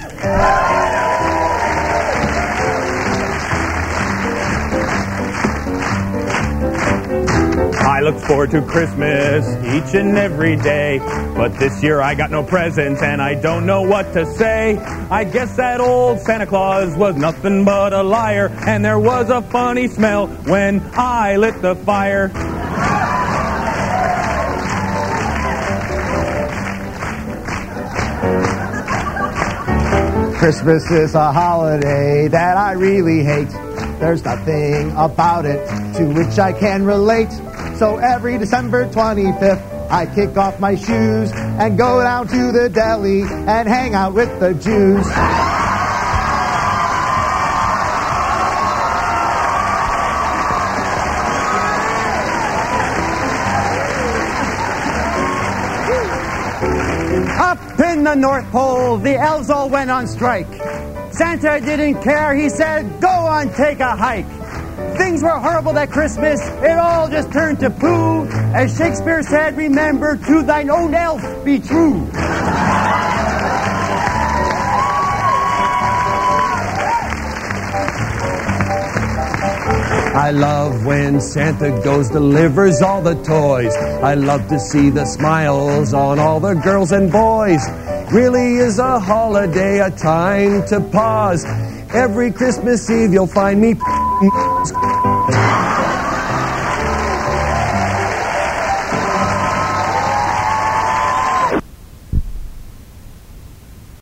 I look forward to Christmas each and every day, but this year I got no presents and I don't know what to say. I guess that old Santa Claus was nothing but a liar, and there was a funny smell when I lit the fire. Christmas is a holiday that I really hate. There's nothing about it to which I can relate. So every December 25th, I kick off my shoes and go down to the deli and hang out with the Jews. Up in the North Pole, the elves all went on strike. Santa didn't care, he said, go on, take a hike. Things were horrible that Christmas, it all just turned to poo. As Shakespeare said, remember, to thine own elf be true. I love when Santa goes, delivers all the toys. I love to see the smiles on all the girls and boys. Really is a holiday, a time to pause. Every Christmas Eve you'll find me